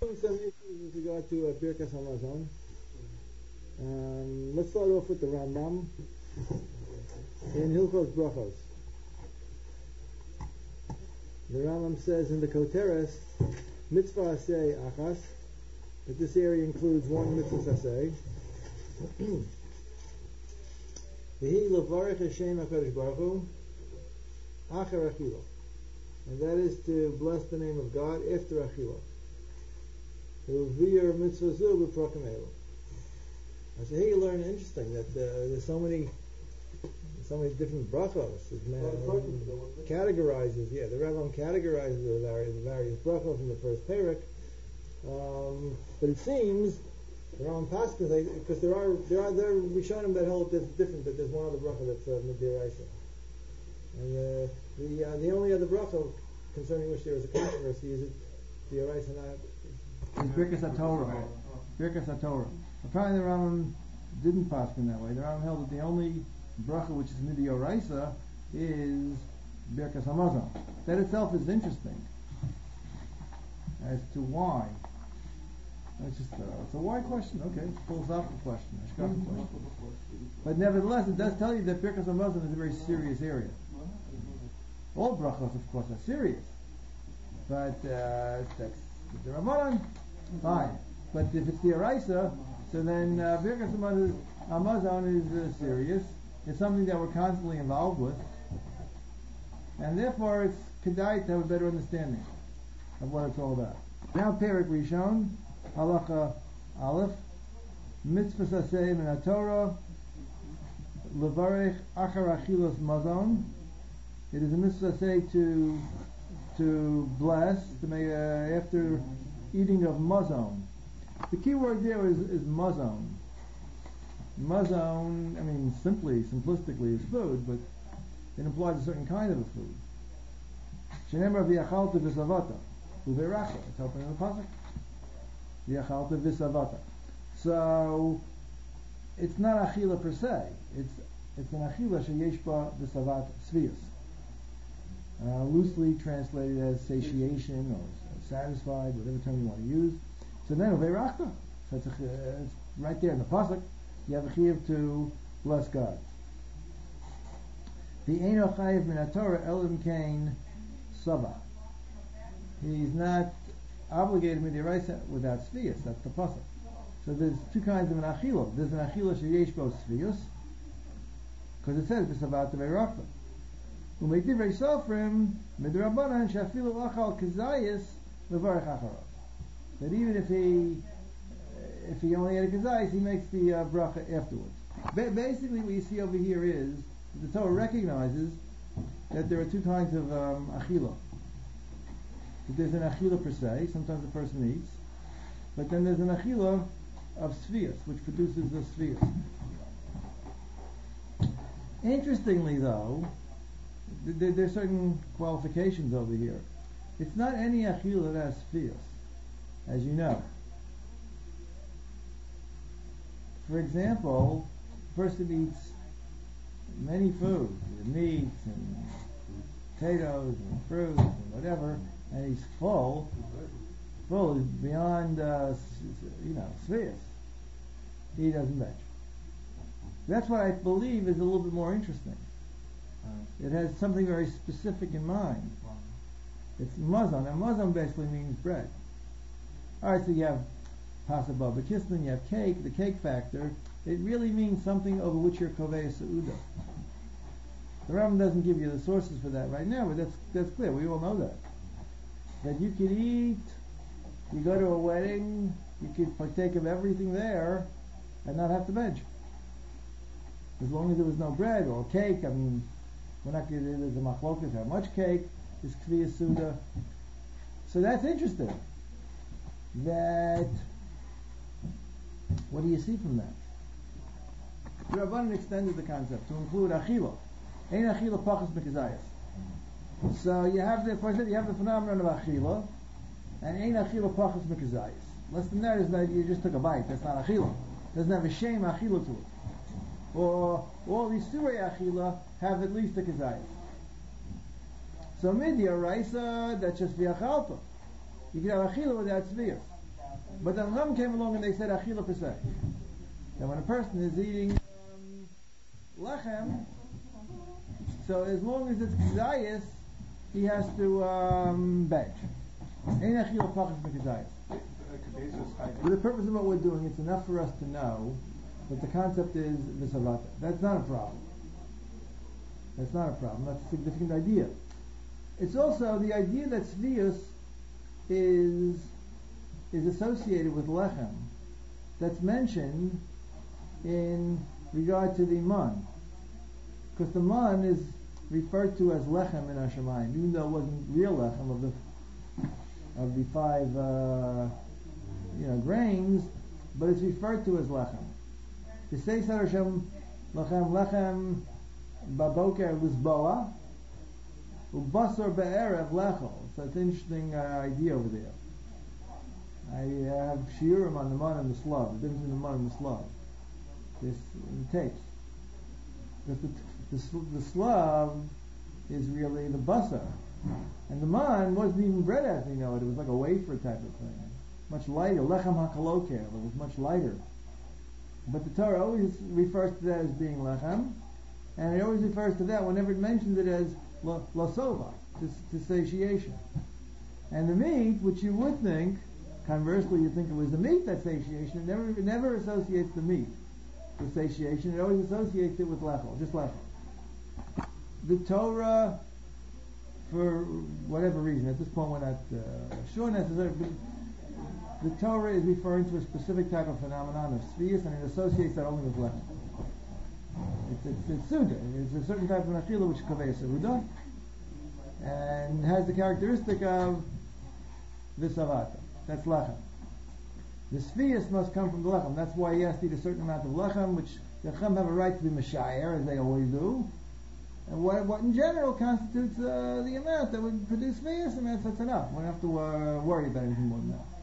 Some issues with regard to Birkas Hamazon. Let's start off with the Rambam in Hilchos Brachos. The Rambam says in the Koteres, Mitzvah Aseh Achas, that this area includes one Mitzvah Aseh. V'hi levarech Hashem HaKadosh Baruch Hu Achar Achila, and that is to bless the name of God after Achila. So here you learn interesting that there's so many different brachos. Categorizes, the Rambam categorizes the various brachos in the first parak. But it seems the Rambam passes because there are Rishonim that hold that's different, that there's one other bracha that's Midiraisa, and the only other bracha concerning which there is a controversy is it Midiraisa not. It's Birkas HaTorah. Birkas HaTorah. Apparently the Rambam didn't paskin that way. The Rambam held that the only bracha which is Midiraisa is Birkas Hamazon. That itself is interesting as to why. It's a why question. Okay, it's a philosophical question, a shkafa question. But nevertheless, it does tell you that Birkas Hamazon is a very serious area. All brachos, of course, are serious, but that's the Rambam. Fine, but if it's the Araisa, so then Birkas Hamazon is serious. It's something that we're constantly involved with, and therefore it's kedai to have a better understanding of what it's all about. Now, Perik Rishon, Halacha Aleph, Mitzvah Saseh Min HaTorah, Levarech Achar Achilos Mazon. It is a mitzvah Saseh to bless, to make after eating of mazon. The key word there is mazon. Mazon, simplistically, is food, but it implies a certain kind of a food. Shenemar v'yachalta v'savata u'veracha. It's helping in the pasuk. V'yachalta v'savata. So it's not achila per se. It's an achila sheyesh ba v'savat tzvius. Loosely translated as satiation or satisfied, whatever term you want to use. So then uveirachta. So it's right there in the pasuk. You have a chiyuv to bless God. The eino chayiv min haTorah elim kain sava. He's not obligated midiraisa without tzvius. That's the pasuk. So there's two kinds of an achila. There's an achila sheyesh bo tzvius, because it says b'savat uveirachta. Umeidivrei sofrim midrabanan shafilu achal kazayis levarech acharav. That even if he only had a kazayis, he makes the bracha afterwards. Basically, what you see over here is the Torah recognizes that there are two kinds of achila. That there's an achila per se, sometimes a person eats, but then there's an achila of svius, which produces the svius. Interestingly, though, there's certain qualifications over here. It's not any achila that has svius, as you know. For example, a person eats many foods, meats and potatoes and fruits and whatever, and he's full beyond svius. He doesn't bench. That's what I believe is a little bit more interesting. It has something very specific in mind. It's mazon, and mazon basically means bread. Alright, so you have pasabah b'kisnin, you have cake, the cake factor. It really means something over which you're kovei seuda. The Rambam doesn't give you the sources for that right now, but that's clear. We all know that. That you could eat, you go to a wedding, you could partake of everything there, and not have to bench. As long as there was no bread or cake, we're not going to, there's a machlokas, how much cake is kviyas suda. So that's interesting. That, what do you see from that? The Rabbanan extended the concept to include achila. Ein achila pachas mekazayas. So you have the phenomenon of achila, and ein achila pachas mekazayas. Less than that is that you just took a bite. That's not achila. Doesn't have a shame achila to it. Or all these surei achila have at least a kazayas. So midya raisa, that's just v'achalta. You can have achila without tzviyah. But the Chacham came along and they said achila per se. That when a person is eating lechem, so as long as it's kizayis, he has to bench. Ein achila pachas b'kizayis. For the purpose of what we're doing, it's enough for us to know that the concept is visavata. That's not a problem. That's not a problem. That's a significant idea. It's also the idea that tzvius is associated with lechem. That's mentioned in regard to the man, because the man is referred to as lechem in Hashemayim, even though it wasn't real lechem of the five grains, but it's referred to as lechem. To say Hashem lechem baboker lizboa ubasar be'erev lechol. So it's an interesting idea over there. I have shiurim on the man and the slav, the difference between the man and the slav. This in the tapes. Because the slav is really the basar, and the man wasn't even bread as we know it. It was like a wafer type of thing, much lighter. Lechem hakaloker. It was much lighter. But the Torah always refers to that as being lechem, and it always refers to that whenever it mentions it as lasova, to satiation. And the meat, which you would think, conversely, you think it was the meat that's satiation. It never associates the meat with satiation. It always associates it with lechel, just lechel. The Torah, for whatever reason, at this point we're not sure necessarily, but the Torah is referring to a specific type of phenomenon of tzvius, and it associates that only with lechem. It's suda. It's a certain type of achila which is kaveh suda, and has the characteristic of visavata. That's lechem. The tzvius must come from the lechem. That's why he has to eat a certain amount of lechem, which the lechem have a right to be mashayer, as they always do. And what in general constitutes the amount that would produce tzvius, and that's enough. We don't have to worry about anything more than that.